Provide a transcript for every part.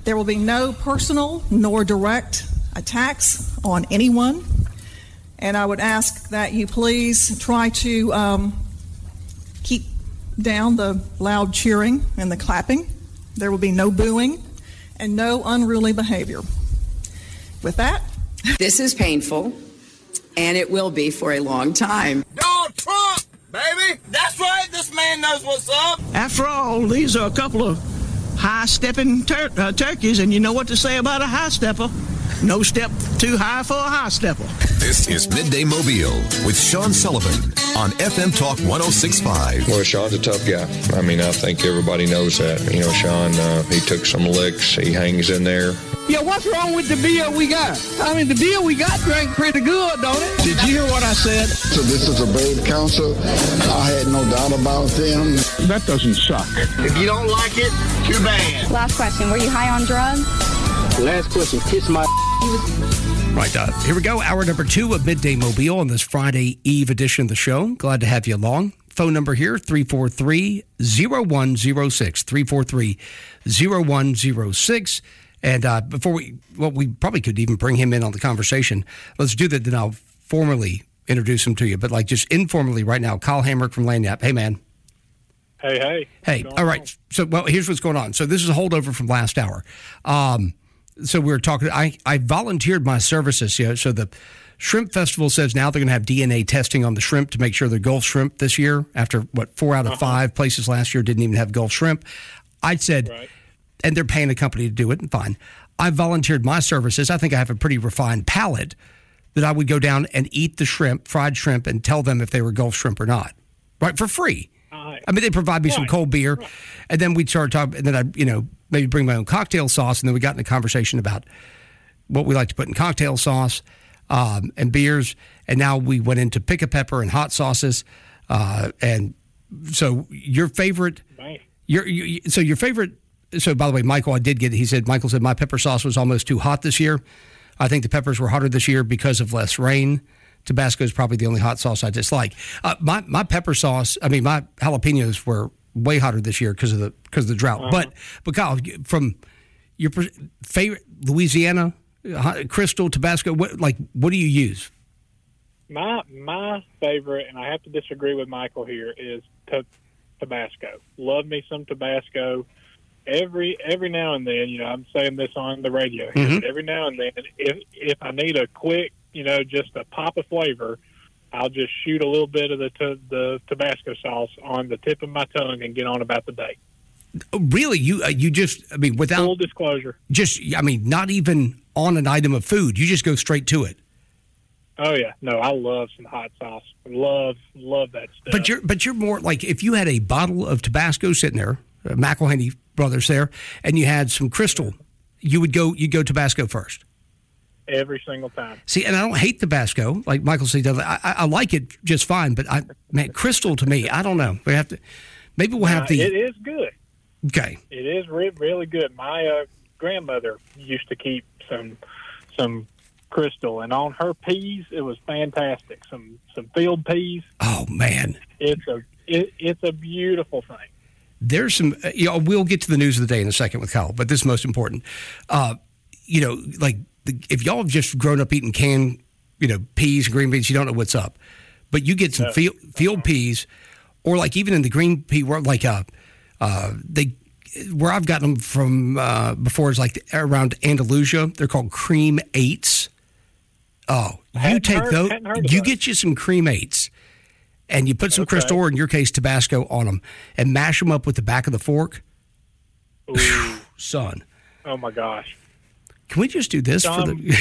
There will be no personal nor direct attacks on anyone. And I would ask that you please try to keep down the loud cheering and the clapping. There will be no booing and no unruly behavior. With that, this is painful, and it will be for a long time. Donald Trump, baby! That's right, this man knows what's up! After all, these are a couple of high-stepping turkeys, and you know what to say about a high-stepper. No step too high for a high-stepper. This is Midday Mobile with Sean Sullivan on FM Talk 106.5. Well, Sean's a tough guy. I mean, I think everybody knows that. You know, Sean, he took some licks. He hangs in there. Yeah, what's wrong with the beer we got? I mean, the beer we got drank pretty good, don't it? Did you hear what I said? So this is a brave council. I had no doubt about them. That doesn't suck. If you don't like it, too bad. Last question, were you high on drugs? Last question, kiss my... Right, here we go. Hour number 2 of Midday Mobile on this Friday Eve edition of the show. Glad to have you along. Phone number here, 343-0106, 343-0106. And before we probably could even bring him in on the conversation. Let's do that, then I'll formally introduce him to you. But like just informally right now, Kyle Hamrick from Lagniappe. Hey, man. Hey. Hey, all right. So, well, here's what's going on. So this is a holdover from last hour. So we were talking, I volunteered my services. You know, so the Shrimp Festival says now they're going to have DNA testing on the shrimp to make sure they're Gulf shrimp this year after, 4 out of 5 places last year didn't even have Gulf shrimp. I said, right. And they're paying a company to do it, and fine. I volunteered my services. I think I have a pretty refined palate that I would go down and eat the shrimp, fried shrimp, and tell them if they were Gulf shrimp or not, right, for free. I mean, they provide me some cold beer, and then we started talking, and then I, maybe bring my own cocktail sauce, and then we got in a conversation about what we like to put in cocktail sauce and beers, and now we went into pick-a-pepper and hot sauces, and so your favorite, your favorite. So, by the way, Michael said my pepper sauce was almost too hot this year. I think the peppers were hotter this year because of less rain. Tabasco is probably the only hot sauce I dislike. My pepper sauce, my jalapenos were way hotter this year because of the drought. But Kyle, from your favorite Louisiana, Crystal, Tabasco, what do you use? My favorite, and I have to disagree with Michael here, is Tabasco. Love me some Tabasco. Every now and then, I'm saying this on the radio here, but every now and then, if I need a quick, just a pop of flavor, I'll just shoot a little bit of the Tabasco sauce on the tip of my tongue and get on about the day. Really? You just, without... Full disclosure. Just, not even on an item of food. You just go straight to it. Oh, yeah. No, I love some hot sauce. Love that stuff. But you're more like, if you had a bottle of Tabasco sitting there, McElhaney Brothers there, and you had some Crystal, you'd go Tabasco first. Every single time. See, and I don't hate Tabasco, like Michael said. I like it just fine, but Crystal to me, I don't know. We'll have the. It is good. Okay. It is really good. My grandmother used to keep some Crystal, and on her peas, it was fantastic. Some field peas. Oh man, it's a beautiful thing. There's some. We'll get to the news of the day in a second with Kyle, but this is most important. If y'all have just grown up eating canned, peas and green beans, you don't know what's up. But you get some field peas, or like even in the green pea world, like where I've gotten them from before is like around Andalusia. They're called cream eights. Oh, you take those. You get you some cream eights, and you put some Crystal, or in your case Tabasco, on them, and mash them up with the back of the fork. Ooh. Son. Oh my gosh. Can we just do this for the?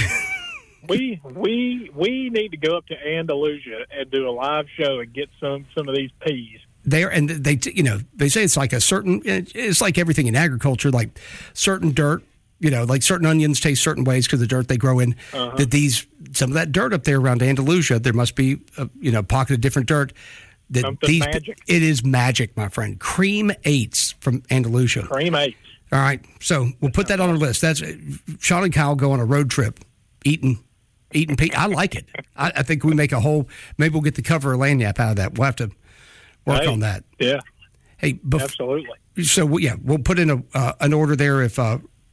we need to go up to Andalusia and do a live show and get some of these peas. There, and they say it's like it's like everything in agriculture, like certain dirt, like certain onions taste certain ways because the dirt they grow in. That some of that dirt up there around Andalusia, there must be a pocket of different dirt. Magic. It is magic, my friend. Cream eights from Andalusia. Cream eights. All right, so we'll put that on our list. That's Sean and Kyle go on a road trip, eating peas. I like it. I think we make maybe we'll get the cover of Lagniappe out of that. We'll have to work on that. Yeah. Hey, absolutely. So we'll put in an order there if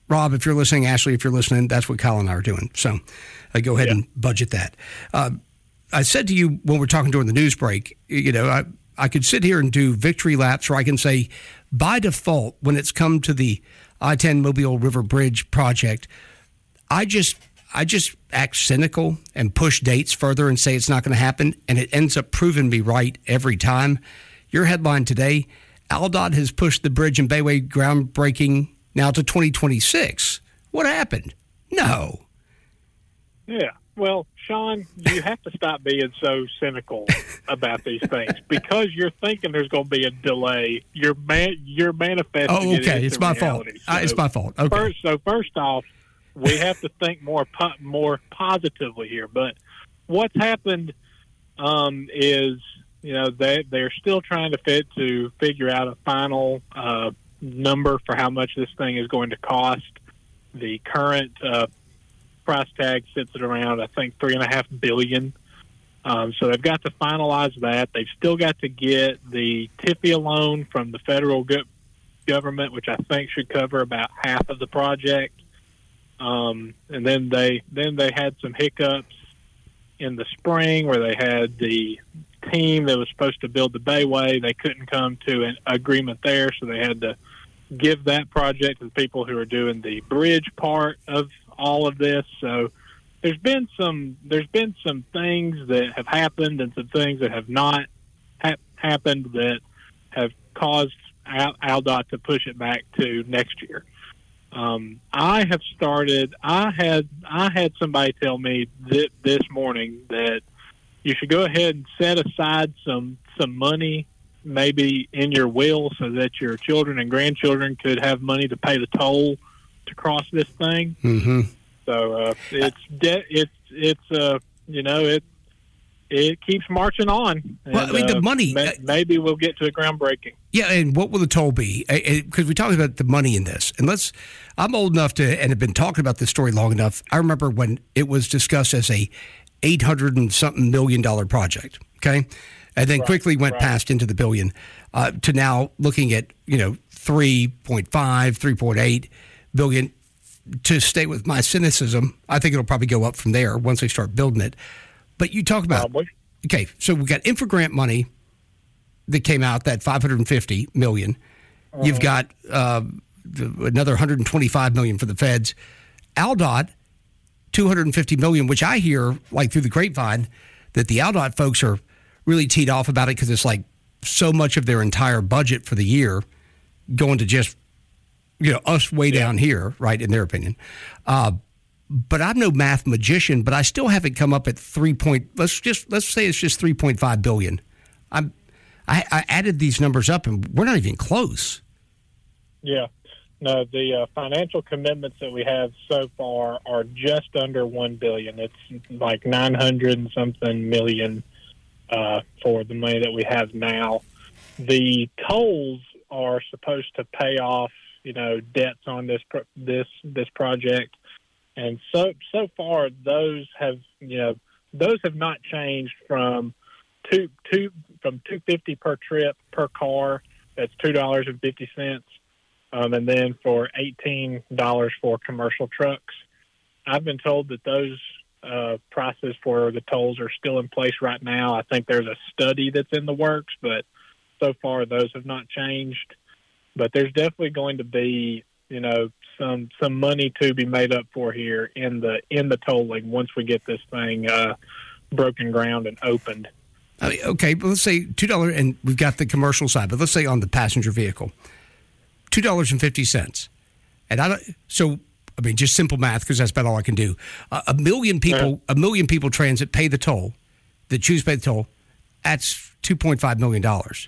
Rob, if you're listening, Ashley, if you're listening, that's what Kyle and I are doing. So go ahead and budget that. I said to you when we're talking during the news break, I could sit here and do victory laps, or I can say by default, when it's come to the I-10 Mobile River Bridge project, I just act cynical and push dates further and say it's not going to happen, and it ends up proving me right every time. Your headline today, AlDOT has pushed the bridge and Bayway groundbreaking now to 2026. What happened? No. Yeah. Well, Sean, you have to stop being so cynical about these things because you're thinking there's going to be a delay. You're manifesting. Oh, okay. It's my fault. It's my fault. Okay. First off, we have to think more positively here. But what's happened is, they're still trying to figure out a final number for how much this thing is going to cost. The current price tag sits at around, I think, $3.5 billion. So they've got to finalize that. They've still got to get the TIFIA loan from the federal government, which I think should cover about half of the project. And then they had some hiccups in the spring where they had the team that was supposed to build the Bayway. They couldn't come to an agreement there, so they had to give that project to the people who are doing the bridge part of all of this. So there's been some things that have happened and some things that have not happened that have caused AlDOT to push it back to next year. I had somebody tell me this morning that you should go ahead and set aside some money maybe in your will so that your children and grandchildren could have money to pay the toll to cross this thing. Mm-hmm. So it keeps marching on. And, well, I mean, the money. Maybe we'll get to a groundbreaking. Yeah, and what will the toll be? Because we talked about the money in this, and I'm old enough to and have been talking about this story long enough. I remember when it was discussed as a $800 and something million project. Okay, and then quickly went past into the billion to now looking at 3.5, 3.8 billion. To stay with my cynicism, I think it'll probably go up from there once they start building it. But you talk about, okay, so we got infra-grant money that came out, that $550 million. You've got another $125 million for the feds. AlDOT, $250 million, which I hear, like through the grapevine, that the AlDOT folks are really teed off about it because it's like so much of their entire budget for the year going to just us way down here, right, in their opinion. But I'm no math magician, but I still haven't come up at let's say it's just $3.5 billion. I added these numbers up, and we're not even close. Yeah. No, the financial commitments that we have so far are just under $1 billion. It's like 900 and something million for the money that we have now. The tolls are supposed to pay off debts on this project, and so far those have not changed from $250 per trip per car. That's $2.50, and then for $18 for commercial trucks. I've been told that those prices for the tolls are still in place right now. I think there's a study that's in the works, but so far those have not changed. But there's definitely going to be, some money to be made up for here in the tolling once we get this thing broken ground and opened. I mean, okay, but let's say $2, and we've got the commercial side, but let's say on the passenger vehicle, $2.50, and just simple math because that's about all I can do. A million people transit pay the toll, that choose to pay the toll. That's $2.5 million.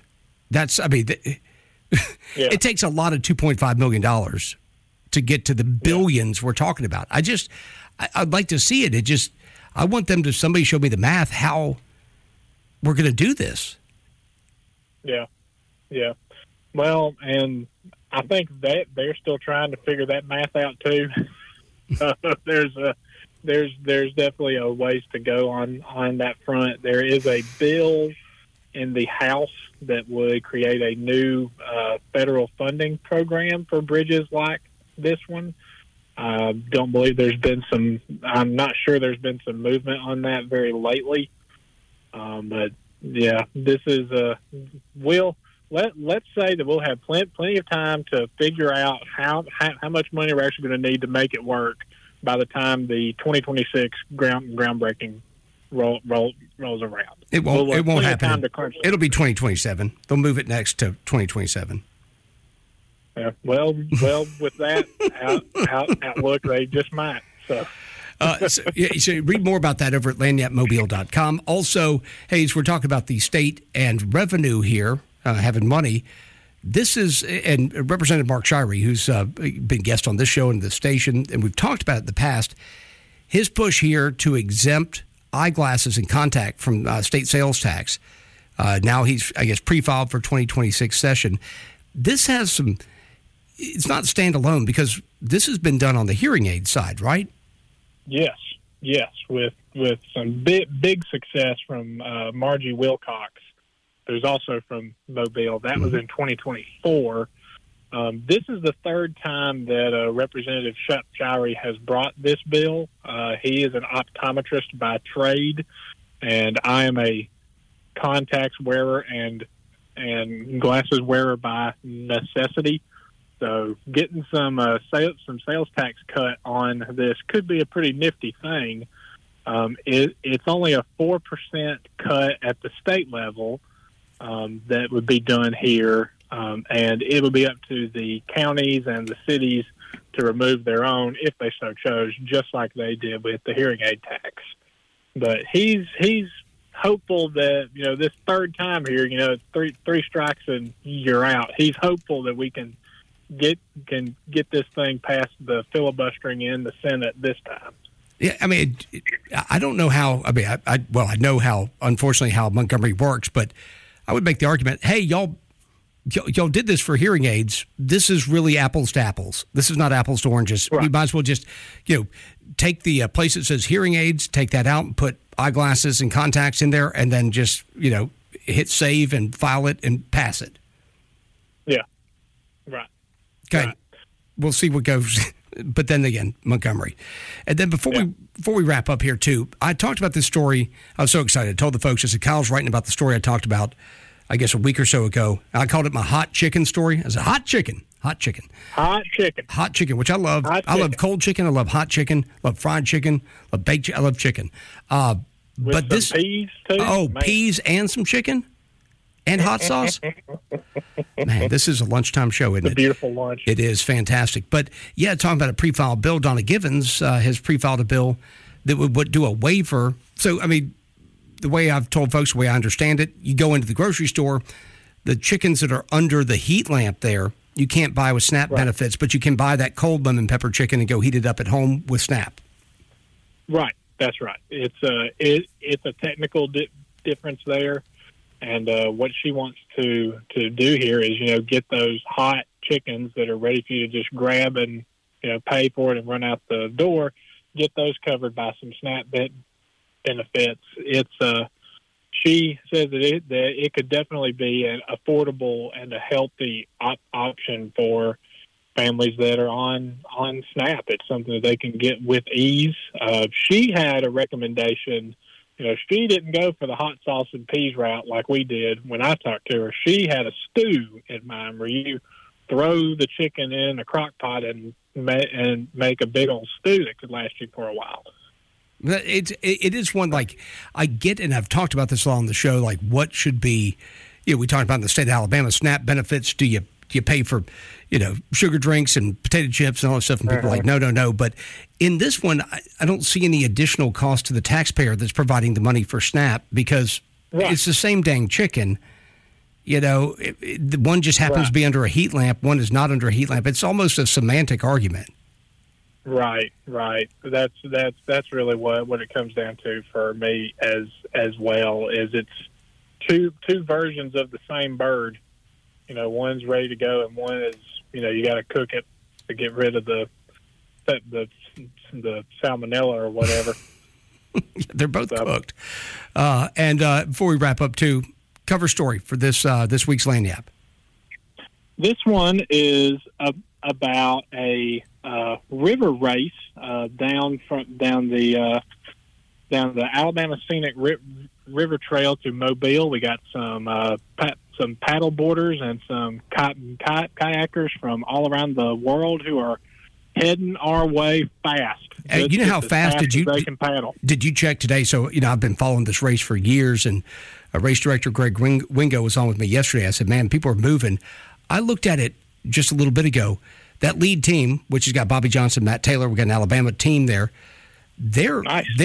It takes a lot of $2.5 million to get to the billions we're talking about. I'd like to see it. I want somebody show me the math, how we're going to do this. Yeah. Yeah. Well, and I think that they're still trying to figure that math out too. There's definitely a ways to go on that front. There is a bill in the House that would create a new federal funding program for bridges like this one. I don't believe there's been I'm not sure there's been some movement on that very lately. But yeah, this is let's say that we'll have plenty of time to figure out how much money we're actually going to need to make it work by the time the 2026 groundbreaking rolls around. It won't happen. It'll be 2027. They'll move it next to 2027. Yeah, well, with that outlook, they just might. So read more about that over at lagniappemobile.com. Also, Hayes, we're talking about the state and revenue here, having money. This is, and Representative Mark Shirey, who's been guest on this show and the station, and we've talked about it in the past, his push here to exempt eyeglasses and contact from state sales tax. Now he's, I guess, pre-filed for 2026 session. This has some, it's not standalone because this has been done on the hearing aid side, right? Yes, with some big success from Margie Wilcox. There's also from Mobile. That was in 2024. This is the third time that Representative Shirey has brought this bill. He is an optometrist by trade, and I am a contacts wearer and glasses wearer by necessity. So getting some sales tax cut on this could be a pretty nifty thing. It's only a 4% cut at the state level that would be done here, and it would be up to the counties and the cities to remove their own if they so chose, just like they did with the hearing aid tax. But he's hopeful that, this third time here, three strikes and you're out. He's hopeful that we can get this thing past the filibustering in the Senate this time. Yeah, I mean, I don't know how. I mean, I know how, unfortunately, how Montgomery works, but I would make the argument: hey, y'all did this for hearing aids. This is really apples to apples. This is not apples to oranges. Right. We might as well just, take the place that says hearing aids, take that out, and put eyeglasses and contacts in there, and then just hit save and file it and pass it. Yeah. Right. Okay. Right. We'll see what goes. But then again, Montgomery. And then before we wrap up here, too, I talked about this story. I was so excited. I told the folks, I said, Kyle's writing about the story I talked about, I guess, a week or so ago. I called it my hot chicken story. I said, hot chicken, which I love. I love cold chicken. I love hot chicken. Love fried chicken. Love baked chicken. I love chicken. With but this peas, too? Oh, man. Peas and some chicken? And hot sauce? Man, this is a lunchtime show, isn't it? It's a beautiful lunch. It is fantastic. But, yeah, talking about a pre-filed bill, Donna Givens has pre-filed a bill that would do a waiver. So, I mean, the way I've told folks, the way I understand it, you go into the grocery store, the chickens that are under the heat lamp there, you can't buy with SNAP benefits, but you can buy that cold lemon pepper chicken and go heat it up at home with SNAP. Right. That's right. It's a technical difference there. And what she wants to do here is, get those hot chickens that are ready for you to just grab and, pay for it and run out the door, get those covered by some SNAP benefits. She says that it could definitely be an affordable and a healthy option for families that are on SNAP. It's something that they can get with ease. She had a recommendation. She didn't go for the hot sauce and peas route like we did when I talked to her. She had a stew in mind where you throw the chicken in a crock pot and make a big old stew that could last you for a while. It is one, like, I get, and I've talked about this all on the show, like what should be, we talked about in the state of Alabama, SNAP benefits. Do you pay for, sugar drinks and potato chips and all that stuff? And people are like, no. But in this one, I don't see any additional cost to the taxpayer that's providing the money for SNAP because it's the same dang chicken. One just happens to be under a heat lamp. One is not under a heat lamp. It's almost a semantic argument. Right. That's really what it comes down to for me as well. Is it's two versions of the same bird. One's ready to go, and one is, you got to cook it to get rid of the salmonella or whatever. They're both cooked. And before we wrap up, too, cover story for this week's Lagniappe. This one is about a river race down the Alabama Scenic River Trail to Mobile. We got some paddle boarders and some kayakers from all around the world who are heading our way fast. You know how fast they can paddle. Did you check today? So, I've been following this race for years, and race director Greg Wingo was on with me yesterday. I said, man, people are moving. I looked at it just a little bit ago. That lead team, which has got Bobby Johnson, Matt Taylor, we got an Alabama team there. They're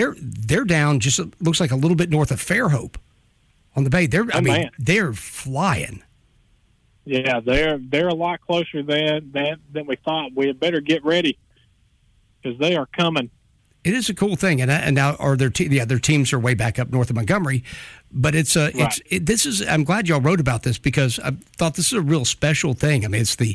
down just looks like a little bit north of Fairhope on the bay. They're flying. Yeah, they're a lot closer than we thought. We had better get ready because they are coming. It is a cool thing, and now their teams are way back up north of Montgomery, but this is. I'm glad y'all wrote about this because I thought this is a real special thing. I mean, it's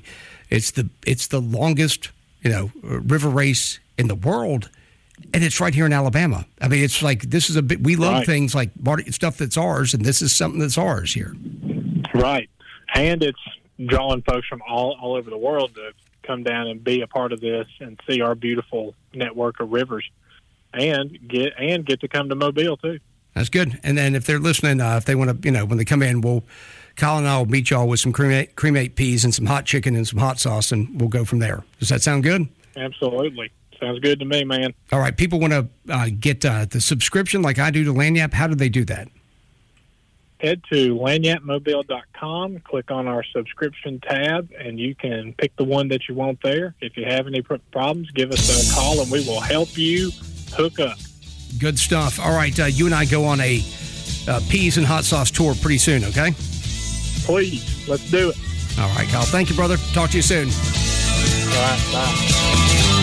the longest river race in the world, and it's right here in Alabama. I mean, it's like this is a bit. We love things like stuff that's ours, and this is something that's ours here. Right, and it's drawing folks from all over the world to come down and be a part of this and see our beautiful network of rivers. And get to come to Mobile too. That's good. And then if they're listening, if they want to, when they come in, Kyle and I will meet y'all with some cremate peas and some hot chicken and some hot sauce, and we'll go from there. Does that sound good? Absolutely. Sounds good to me, man. All right. People want to get the subscription like I do to Lagniappe. How do they do that? Head to lagniappemobile.com, click on our subscription tab, and you can pick the one that you want there. If you have any problems, give us a call, and we will help you hook up. Good stuff. All right, you and I go on a peas and hot sauce tour pretty soon, okay? Please, let's do it. All right, Kyle. Thank you, brother. Talk to you soon. All right, bye.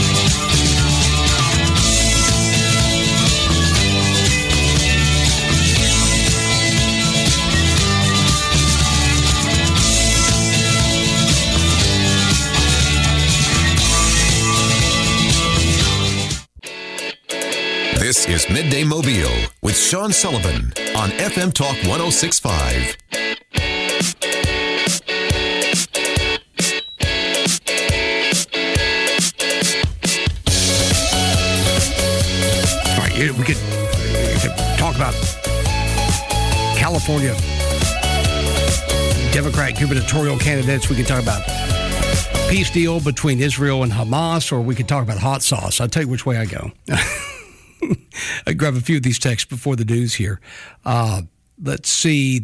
This is Midday Mobile with Sean Sullivan on FM Talk 106.5. All right, we could talk about California Democrat gubernatorial candidates. We could talk about peace deal between Israel and Hamas, or we could talk about hot sauce. I'll tell you which way I go. I grab a few of these texts before the news here. Let's see.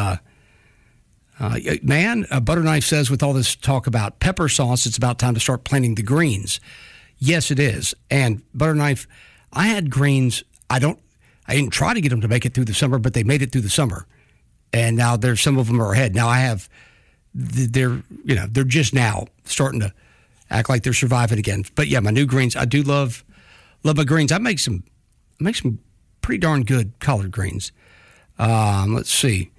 Butter Knife says, with all this talk about pepper sauce, it's about time to start planting the greens. Yes, it is. And Butter Knife, I had greens. I didn't try to get them to make it through the summer, but they made it through the summer. And now some of them are ahead. Now they're just now starting to act like they're surviving again. But yeah, my new greens, I do love my greens. I make some pretty darn good collard greens. Let's see.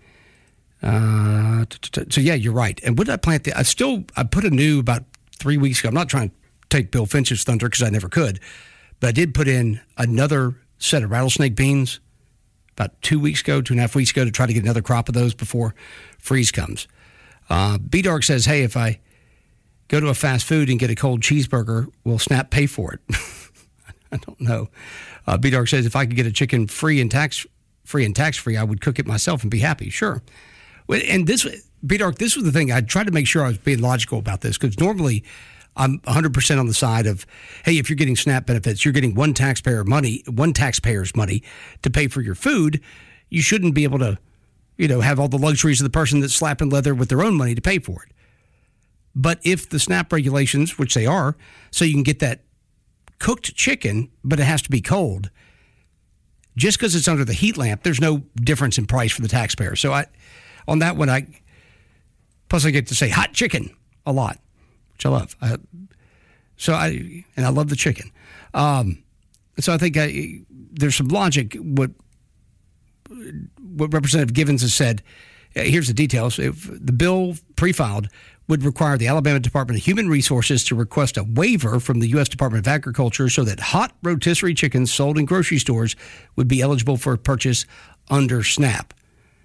So yeah, you're right. And what did I plant? I put a new about 3 weeks ago. I'm not trying to take Bill Finch's thunder because I never could, but I did put in another set of rattlesnake beans about 2.5 weeks ago to try to get another crop of those before freeze comes. B-Dark says, hey, if I go to a fast food and get a cold cheeseburger, will Snap pay for it? I don't know. B-Dark says, if I could get a chicken free and tax-free, I would cook it myself and be happy. Sure. And this, B-Dark, this was the thing. I tried to make sure I was being logical about this because normally I'm 100% on the side of, hey, if you're getting SNAP benefits, you're getting one taxpayer's money to pay for your food. You shouldn't be able to, have all the luxuries of the person that's slapping leather with their own money to pay for it. But if the SNAP regulations, which they are, so you can get that cooked chicken, but it has to be cold. Just because it's under the heat lamp, there's no difference in price for the taxpayer. So on that one, I get to say hot chicken a lot, which I love. I love the chicken. So I think there's some logic. What Representative Givens has said. Here's the details. If the bill pre-filed would require the Alabama Department of Human Resources to request a waiver from the U.S. Department of Agriculture so that hot rotisserie chickens sold in grocery stores would be eligible for purchase under SNAP.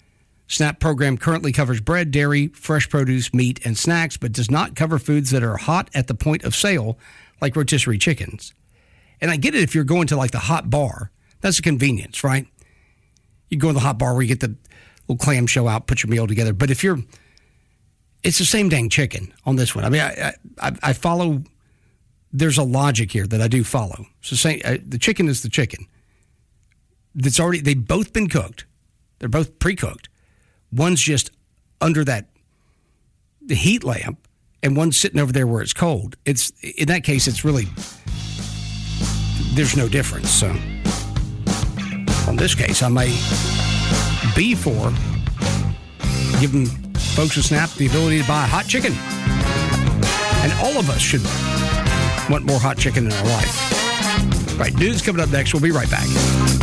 SNAP program currently covers bread, dairy, fresh produce, meat, and snacks, but does not cover foods that are hot at the point of sale, like rotisserie chickens. And I get it if you're going to like the hot bar. That's a convenience, right? You go to the hot bar where you get the little clamshell out, put your meal together. But if you're, it's the same dang chicken on this one. I mean, I follow, there's a logic here that I do follow. So the chicken is the chicken. That's already, they've both been cooked. They're both pre-cooked. One's just under the heat lamp, and one's sitting over there where it's cold. It's, in that case, it's really, there's no difference. So on this case, I may be for giving folks at SNAP the ability to buy hot chicken. And all of us should want more hot chicken in our life. Right, news coming up next. We'll be right back.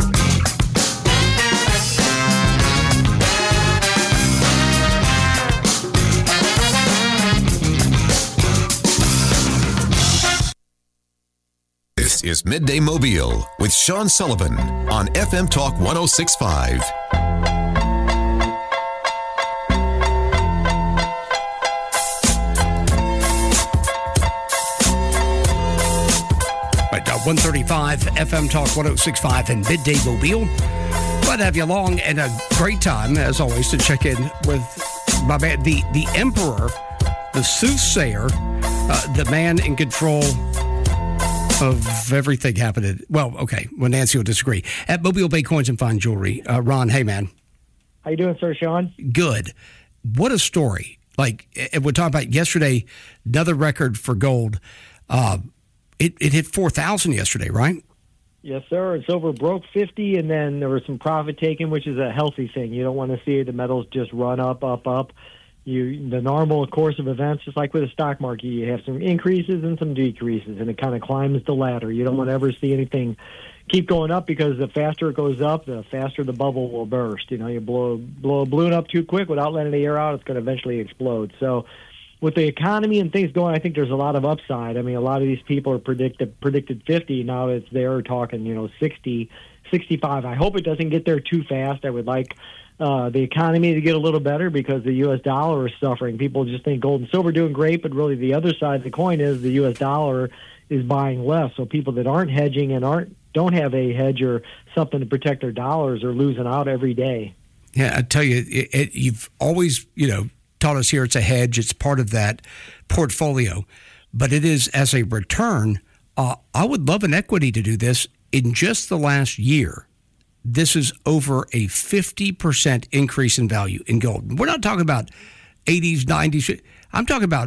This is Midday Mobile with Sean Sullivan on FM Talk 106.5. Right now, 135 FM Talk 106.5 and Midday Mobile. Glad to have you along, and a great time, as always, to check in with my man, the emperor, the soothsayer, the man in control of everything happening. Well, okay, well, Nancy will disagree. At Mobile Bay Coins and Fine Jewelry, Ron, hey, man. How you doing, sir, Sean? Good. What a story. Like, we're talking about yesterday, another record for gold. It hit 4,000 yesterday, right? Yes, sir. It's broke 50, and then there was some profit taken, which is a healthy thing. You don't want to see the metals just run up. The normal course of events, just like with the stock market, you have some increases and some decreases, and it kind of climbs the ladder. You don't want to ever see anything keep going up, because the faster it goes up, the faster the bubble will burst. You know, you blow a balloon up too quick without letting the air out, it's going to eventually explode. So with the economy and things going, I think there's a lot of upside. I mean, a lot of these people are predicted 50. Now they're talking, 60, 65. I hope it doesn't get there too fast. I would like the economy to get a little better, because the U.S. dollar is suffering. People just think gold and silver are doing great, but really the other side of the coin is the U.S. dollar is buying less. So people that aren't hedging and don't have a hedge or something to protect their dollars are losing out every day. Yeah, I tell you, you've always, taught us here it's a hedge. It's part of that portfolio. But it is as a return. I would love an equity to do this. In just the last year, this is over a 50% increase in value in gold. We're not talking about 80s, 90s. I'm talking about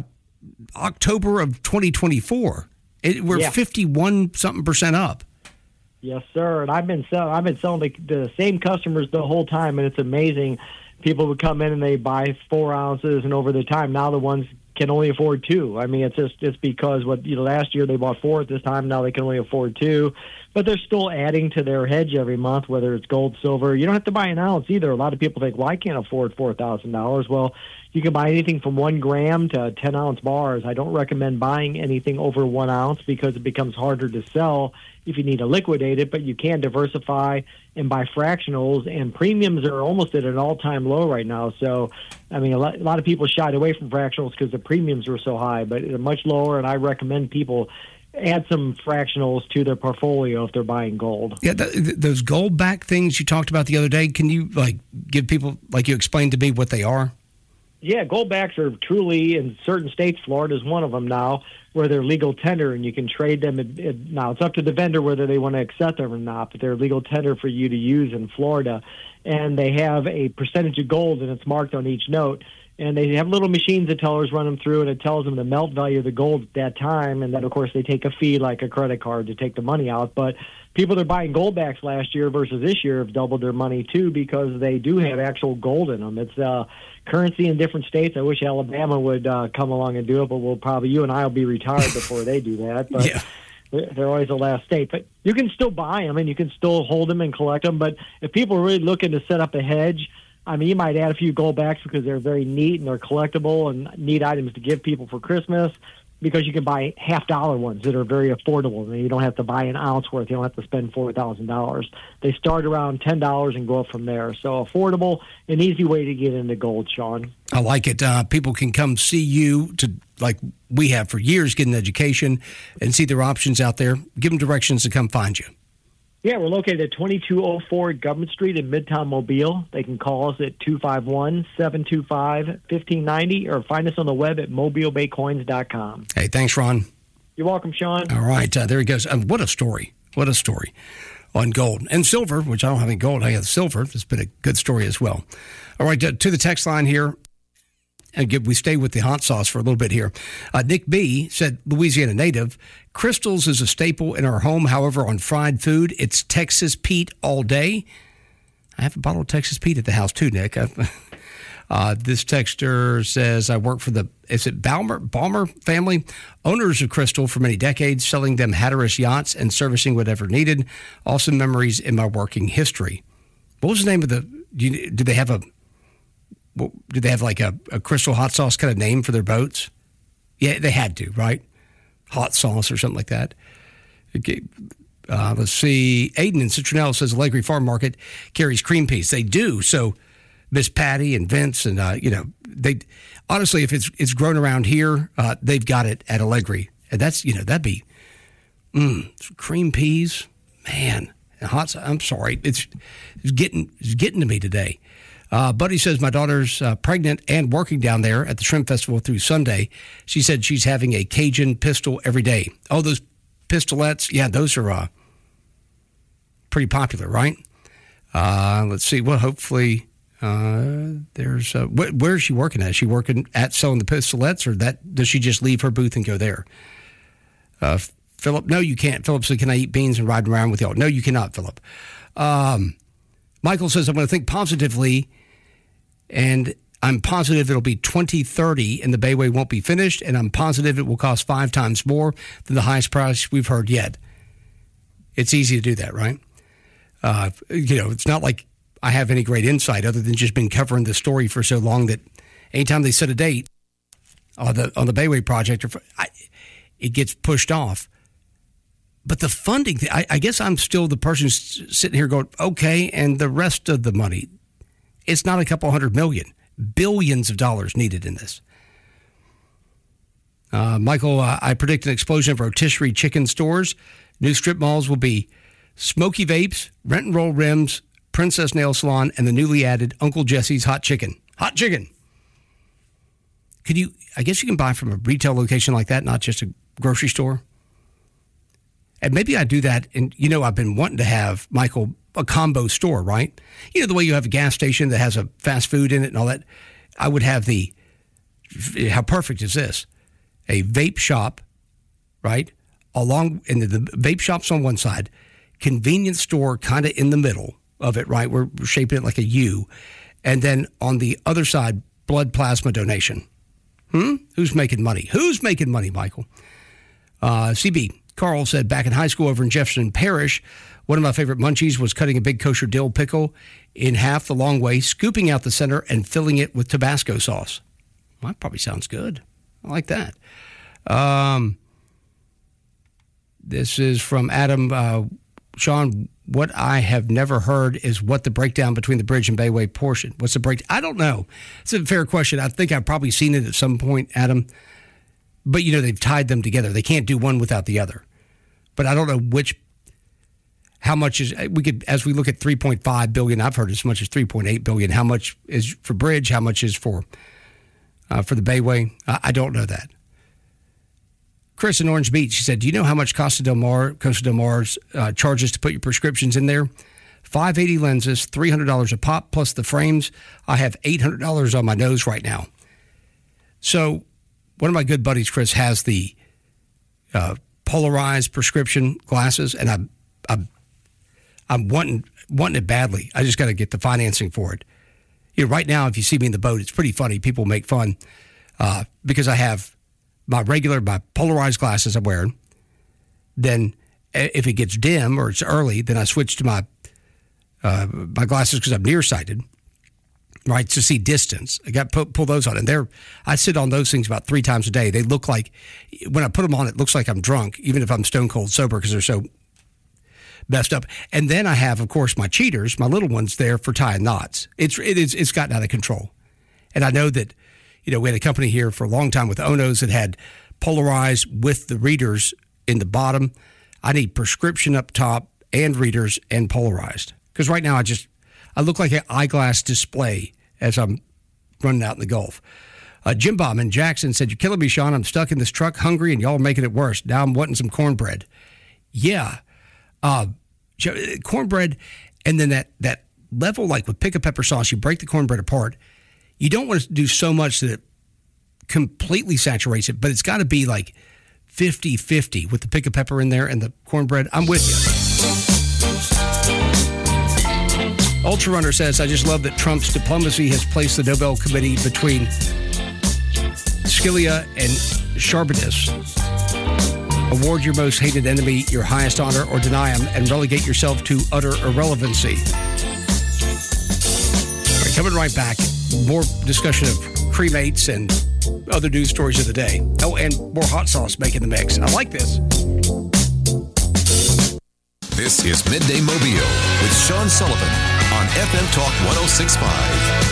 October of 2024. We're 51-something% up. Yes, sir. And I've been selling the same customers the whole time, and it's amazing. People would come in and they buy 4 ounces, and over the time, now the ones can only afford 2. I mean, it's because last year they bought 4. At this time, now they can only afford 2. But they're still adding to their hedge every month, whether it's gold, silver. You don't have to buy an ounce either. A lot of people think, well, I can't afford $4,000. Well, you can buy anything from 1 gram to 10-ounce bars. I don't recommend buying anything over 1 ounce, because it becomes harder to sell if you need to liquidate it, but you can diversify and buy fractionals, and premiums are almost at an all-time low right now. So, I mean, a lot of people shied away from fractionals because the premiums were so high, but they're much lower, and I recommend people add some fractionals to their portfolio if they're buying gold. Yeah, those gold-backed things you talked about the other day, can you give people, you explained to me what they are? Yeah, goldbacks are truly, in certain states, Florida is one of them now, where they're legal tender, and you can trade them. Now, it's up to the vendor whether they want to accept them or not, but they're legal tender for you to use in Florida. And they have a percentage of gold, and it's marked on each note. And they have little machines that tellers run them through, and it tells them the melt value of the gold at that time. And then, of course, they take a fee like a credit card to take the money out. But people that are buying goldbacks last year versus this year have doubled their money, too, because they do have actual gold in them. It's currency in different states. I wish Alabama would come along and do it, but you and I will be retired before they do that. But yeah. They're always the last state. But you can still buy them, and you can still hold them and collect them. But if people are really looking to set up a hedge, I mean, you might add a few goldbacks because they're very neat and they're collectible and neat items to give people for Christmas. because you can buy $half ones that are very affordable, and you don't have to buy an ounce worth. You don't have to spend $4,000. They start around $10 and go up from there. So affordable, an easy way to get into gold, Sean. I like it. People can come see you to, like we have for years, get an education and see their options out there. Give them directions to come find you. Yeah, we're located at 2204 Government Street in Midtown Mobile. They can call us at 251-725-1590 or find us on the web at mobilebaycoins.com. Hey, thanks, Ron. You're welcome, Sean. All right, there he goes. What a story. What a story on gold. And silver, which I don't have any gold. I have silver. It's been a good story as well. All right, to the text line here. And we stay with the hot sauce for a little bit here. Nick B. said, Louisiana native, Crystals is a staple in our home. However, on fried food, it's Texas Pete all day. I have a bottle of Texas Pete at the house too, Nick. This texter says, I work for is it Balmer family, owners of Crystal for many decades, selling them Hatteras yachts and servicing whatever needed. Awesome memories in my working history. What was the name of do they have like a Crystal hot sauce kind of name for their boats? Yeah, they had to, right? Hot sauce or something like that. Okay. Let's see. Aiden in Citronelle says Allegri Farm Market carries cream peas. They do. So Miss Patty and Vince and, they honestly, if it's grown around here, they've got it at Allegri. And that's, that'd be cream peas. Man, hot sauce. I'm sorry. It's getting to me today. Buddy says my daughter's pregnant and working down there at the Shrimp Festival through Sunday. She said she's having a Cajun pistol every day. Oh, those pistolettes, yeah, those are pretty popular, right? Let's see. Well, hopefully there's where is she working at? Is she working at selling the pistolettes, or does she just leave her booth and go there? Philip, no, you can't. Philip said, can I eat beans and ride around with y'all? No, you cannot, Philip. Michael says, I'm going to think positively, and I'm positive it'll be 2030 and the Bayway won't be finished, and I'm positive it will cost 5 times more than the highest price we've heard yet. It's easy to do that, right? It's not like I have any great insight other than just been covering the story for so long that anytime they set a date on the Bayway project, it gets pushed off. But the funding, I guess I'm still the person sitting here going, okay, and the rest of the money, it's not a couple $100 million, billions of dollars needed in this. Michael, I predict an explosion of rotisserie chicken stores. New strip malls will be Smoky Vapes, Rent and Roll Rims, Princess Nail Salon, and the newly added Uncle Jesse's Hot Chicken. Hot Chicken. I guess you can buy from a retail location like that, not just a grocery store. And maybe I do that. And, I've been wanting to have, Michael, a combo store, right? The way you have a gas station that has a fast food in it and all that. I would have how perfect is this? A vape shop, right? And the vape shop's on one side, convenience store kind of in the middle of it, right? We're shaping it like a U. And then on the other side, blood plasma donation. Who's making money? Who's making money, Michael? CB. Carl said, back in high school over in Jefferson Parish, one of my favorite munchies was cutting a big kosher dill pickle in half the long way, scooping out the center, and filling it with Tabasco sauce. Well, that probably sounds good. I like that. This is from Adam. Sean, what I have never heard is what the breakdown between the bridge and Bayway portion. What's the break? I don't know. It's a fair question. I think I've probably seen it at some point, Adam. But, they've tied them together. They can't do one without the other. But I don't know how much as we look at 3.5 billion, I've heard as much as 3.8 billion. How much is for bridge? How much is for the Bayway? I don't know that. Chris in Orange Beach, she said, do you know how much Costa Del Mar's charges to put your prescriptions in there? $580 lenses, $300 a pop, plus the frames. I have $800 on my nose right now. So one of my good buddies, Chris, has the polarized prescription glasses, and I'm wanting it badly. I just got to get the financing for it. Right now, if you see me in the boat, it's pretty funny. People make fun because I have my polarized glasses I'm wearing. Then if it gets dim or it's early, then I switch to my glasses because I'm nearsighted. right, to see distance. I got pull those on, and I sit on those things about 3 times a day. They look like, when I put them on, it looks like I'm drunk, even if I'm stone cold sober, because they're so messed up. And then I have, of course, my cheaters, my little ones there for tying knots. It's gotten out of control. And I know that, we had a company here for a long time with Onos that had polarized with the readers in the bottom. I need prescription up top and readers and polarized. Because right now I look like an eyeglass display as I'm running out in the Gulf. Jim Bob in Jackson said, "You're killing me, Sean. I'm stuck in this truck, hungry, and y'all are making it worse. Now I'm wanting some cornbread." Yeah. Cornbread, and then that level, like with pick a pepper sauce, you break the cornbread apart. You don't want to do so much that it completely saturates it, but it's got to be like 50-50 with the pick a pepper in there and the cornbread. I'm with you. Ultra Runner says, "I just love that Trump's diplomacy has placed the Nobel Committee between Scalia and Charbonnis. Award your most hated enemy your highest honor or deny him and relegate yourself to utter irrelevancy." All right, coming right back. More discussion of cremates and other news stories of the day. Oh, and more hot sauce making the mix. I like this. This is Midday Mobile with Sean Sullivan on FM Talk 106.5.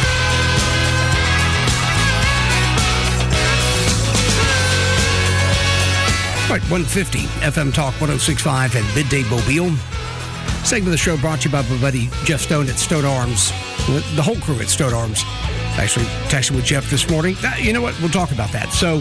All right, 150 FM Talk 106.5 and Midday Mobile. Segment of the show brought to you by my buddy Jeff Stone at Stone Arms. The whole crew at Stone Arms. Actually texted with Jeff this morning. You know what? We'll talk about that. So,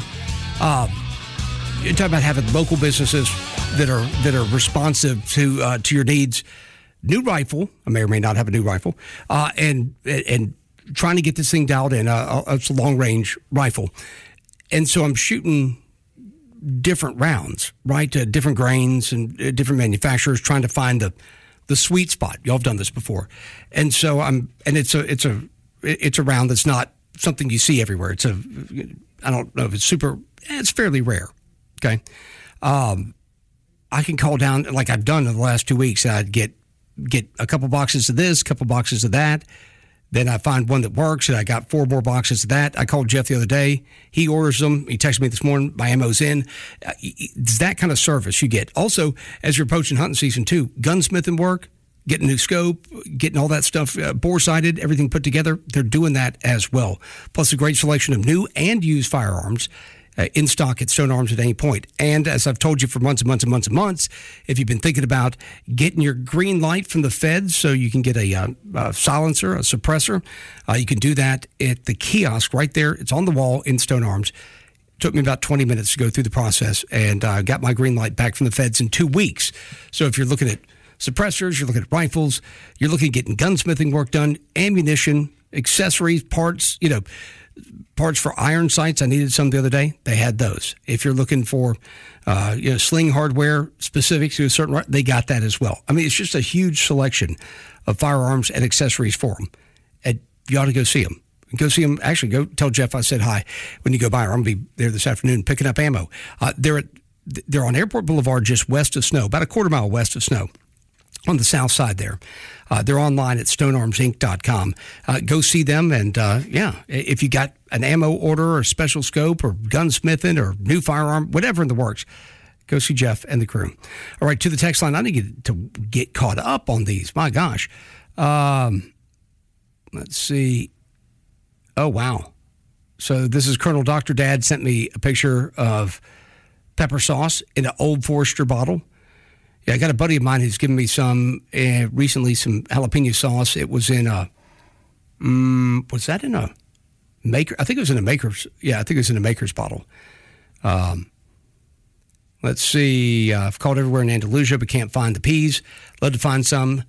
you're talking about having local businesses that are responsive to your needs. New rifle. I may or may not have a new rifle. And trying to get this thing dialed in. It's a long range rifle. And so I'm shooting different rounds, right? Different grains and different manufacturers, trying to find the sweet spot. Y'all have done this before. And so it's a round that's not something you see everywhere. I don't know if it's fairly rare. Okay. I can call down, like I've done in the last 2 weeks, I'd get a couple boxes of this, a couple boxes of that. Then I find one that works, and I got 4 more boxes of that. I called Jeff the other day. He orders them. He texted me this morning. My ammo's in. It's that kind of service you get. Also, as you're approaching hunting season too, gunsmithing work, getting a new scope, getting all that stuff bore-sighted, everything put together, they're doing that as well. Plus a great selection of new and used firearms in stock at Stone Arms at any point. And as I've told you for months and months and months and months, if you've been thinking about getting your green light from the feds so you can get a silencer, a suppressor, you can do that at the kiosk right there. It's on the wall in Stone Arms. It took me about 20 minutes to go through the process, and got my green light back from the feds in 2 weeks. So if you're looking at suppressors, you're looking at rifles, you're looking at getting gunsmithing work done, ammunition, accessories, parts, parts for iron sights. I needed some the other day. They had those. If you're looking for, sling hardware specific to a certain, they got that as well. I mean, it's just a huge selection of firearms and accessories for them. And you ought to go see them. Go see them. Actually, go tell Jeff I said hi when you go by. I'm going to be there this afternoon picking up ammo. They're on Airport Boulevard, just west of Snow, about a quarter mile west of Snow, on the south side there. They're online at stonearmsinc.com. Go see them, and if you got an ammo order or a special scope or gunsmithing or new firearm, whatever in the works, go see Jeff and the crew. All right, to the text line. I need to get caught up on these. My gosh. Let's see. Oh, wow. So this is Colonel Dr. Dad sent me a picture of pepper sauce in an Old Forester bottle. Yeah, I got a buddy of mine who's given me some recently, some jalapeno sauce. It was in a, was that in a Maker? I think it was in a Maker's. Yeah, I think it was in a Maker's bottle. Let's see. I've called everywhere in Andalusia, but can't find the peas. Love to find some,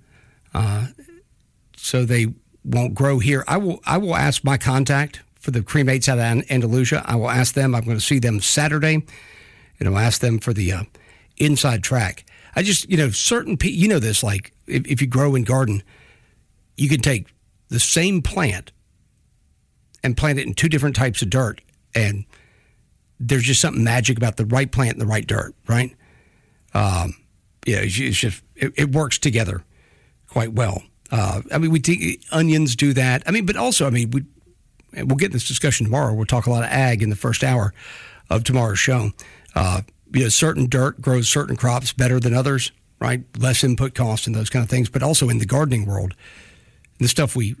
so they won't grow here. I will ask my contact for the cremates out of Andalusia. I will ask them. I'm going to see them Saturday, and I'll ask them for the inside track. I just, certain people, this, like if you grow and garden, you can take the same plant and plant it in 2 different types of dirt, and there's just something magic about the right plant and the right dirt, right? It's just, it works together quite well. Onions do that. But also, we'll get in this discussion tomorrow. We'll talk a lot of ag in the first hour of tomorrow's show. Certain dirt grows certain crops better than others, right? Less input cost and those kind of things. But also in the gardening world, the stuff we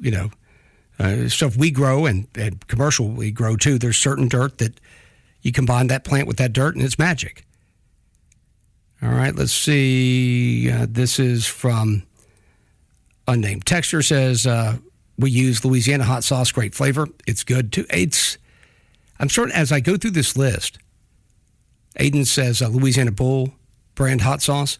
grow and commercial we grow too. There's certain dirt that you combine that plant with that dirt and it's magic. All right, let's see. This is from unnamed texter says, we use Louisiana hot sauce, great flavor. It's good too. As I go through this list, Aiden says Louisiana Bull brand hot sauce.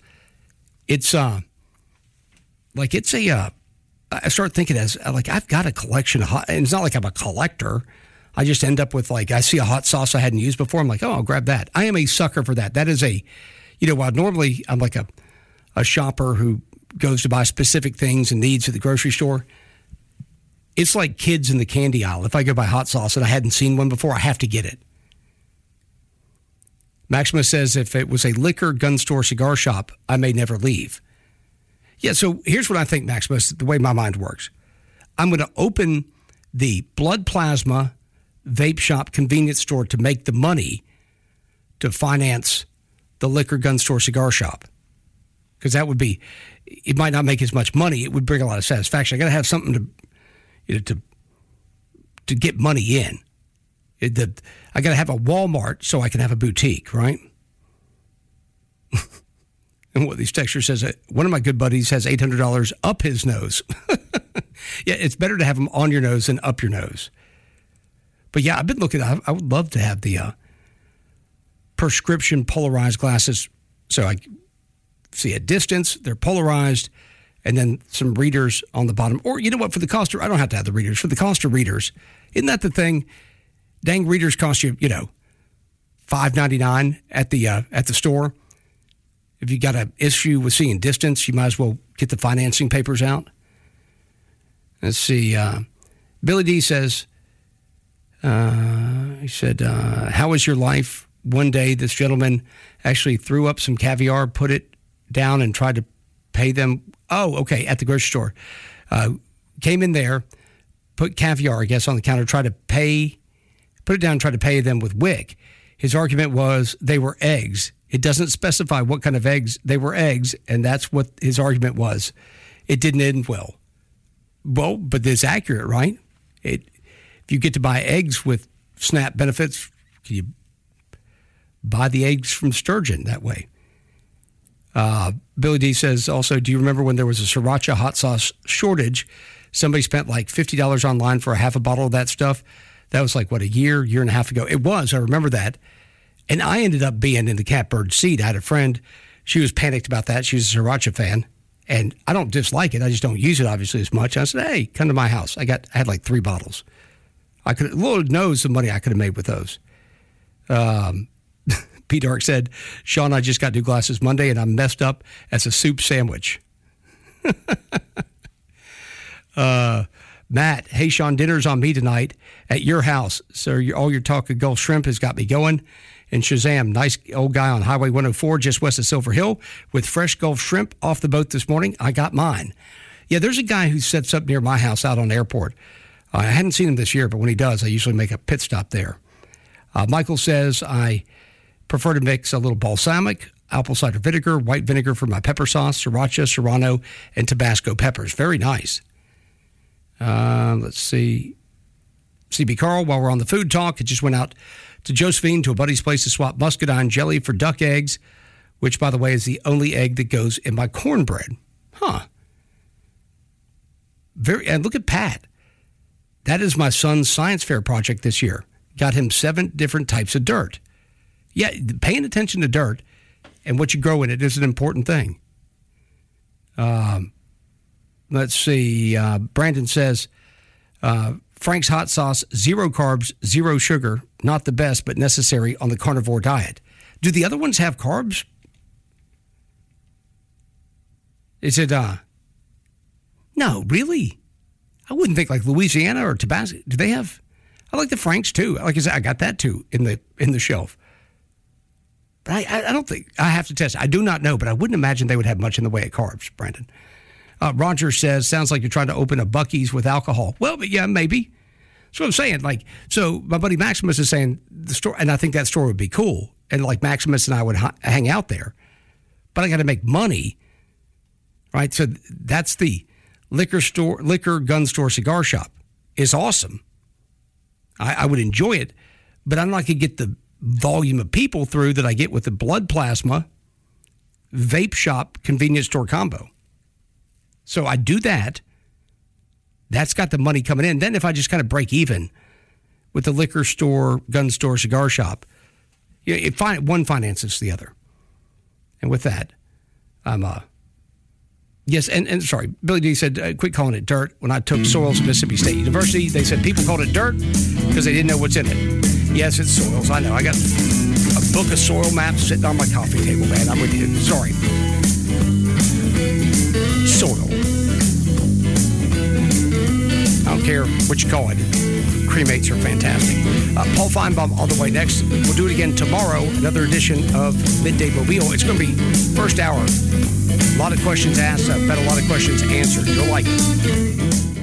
I start thinking I've got a collection of hot, and it's not like I'm a collector. I just end up with I see a hot sauce I hadn't used before. I'm like, oh, I'll grab that. I am a sucker for that. That is while normally I'm like a shopper who goes to buy specific things and needs at the grocery store, it's like kids in the candy aisle. If I go buy hot sauce and I hadn't seen one before, I have to get it. Maximus says if it was a liquor, gun store, cigar shop, I may never leave. Yeah, so here's what I think, Maximus, the way my mind works. I'm going to open the blood plasma vape shop convenience store to make the money to finance the liquor, gun store, cigar shop. Because it might not make as much money. It would bring a lot of satisfaction. I got to have something to get money in. I got to have a Walmart so I can have a boutique, right? And what these textures says, one of my good buddies has $800 up his nose. Yeah, it's better to have them on your nose than up your nose. But yeah, I've been looking. I would love to have the prescription polarized glasses, so I see a distance. They're polarized, and then some readers on the bottom. Or you know what? For the cost, I don't have to have the readers. For the cost of readers, isn't that the thing? Dang, readers cost you, $5.99 at the store. If you got an issue with seeing distance, you might as well get the financing papers out. Let's see. Billy D says, he said, how was your life? One day, this gentleman actually threw up some caviar, put it down, and tried to pay them. Oh, okay, at the grocery store. Came in there, put caviar, I guess, on the counter, put it down and tried to pay them with WIC. His argument was they were eggs. It doesn't specify what kind of eggs. They were eggs, and that's what his argument was. It didn't end well. Well, but it's accurate, right? If you get to buy eggs with SNAP benefits, can you buy the eggs from Sturgeon that way? Billy D says also, do you remember when there was a Sriracha hot sauce shortage? Somebody spent like $50 online for a half a bottle of that stuff. That was like, a year and a half ago. It was. I remember that. And I ended up being in the catbird seat. I had a friend. She was panicked about that. She was a Sriracha fan. And I don't dislike it. I just don't use it, obviously, as much. I said, hey, come to my house. I had like 3 bottles. Lord knows the money I could have made with those. P. Dark said, Sean, I just got new glasses Monday, and I'm messed up as a soup sandwich. Matt, hey, Sean, dinner's on me tonight at your house. So all your talk of Gulf Shrimp has got me going. And Shazam, nice old guy on Highway 104 just west of Silver Hill with fresh Gulf Shrimp off the boat this morning. I got mine. Yeah, there's a guy who sets up near my house out on the airport. I hadn't seen him this year, but when he does, I usually make a pit stop there. Michael says, I prefer to mix a little balsamic, apple cider vinegar, white vinegar for my pepper sauce, sriracha, serrano, and Tabasco peppers. Very nice. Let's see. CB Carl, while we're on the food talk, it just went out to Josephine to a buddy's place to swap muscadine jelly for duck eggs, which, by the way, is the only egg that goes in my cornbread. Huh. And look at Pat. That is my son's science fair project this year. Got him 7 different types of dirt. Yeah, paying attention to dirt and what you grow in it is an important thing. Let's see. Brandon says, Frank's hot sauce, 0 carbs, 0 sugar. Not the best, but necessary on the carnivore diet. Do the other ones have carbs? Is it, no, really? I wouldn't think like Louisiana or Tabasco. Do they have? I like the Franks too. Like I said, I got that too in the shelf. But I don't think, I have to test. I do not know, but I wouldn't imagine they would have much in the way of carbs, Brandon. Roger says, sounds like you're trying to open a Buc-ee's with alcohol. Well, but yeah, maybe. That's what I'm saying. Like, so my buddy Maximus is saying the store, and I think that store would be cool. And like Maximus and I would hang out there. But I got to make money, right? So that's the liquor, gun store, cigar shop. It's awesome. I would enjoy it, but I'm not going to get the volume of people through that I get with the blood plasma vape shop convenience store combo. So I do that. That's got the money coming in. Then if I just kind of break even with the liquor store, gun store, cigar shop, one finances the other. And with that, I'm yes, and sorry, Billy D said, quit calling it dirt. When I took soils at Mississippi State University, they said people called it dirt because they didn't know what's in it. Yes, it's soils. I know. I got a book of soil maps sitting on my coffee table, man. I'm with you. Sorry. Soil. I don't care what you call it. Cremates are fantastic. Paul Feinbaum on the way next. We'll do it again tomorrow. Another edition of Midday Mobile. It's going to be first hour. A lot of questions asked. I've got a lot of questions answered. You'll like it.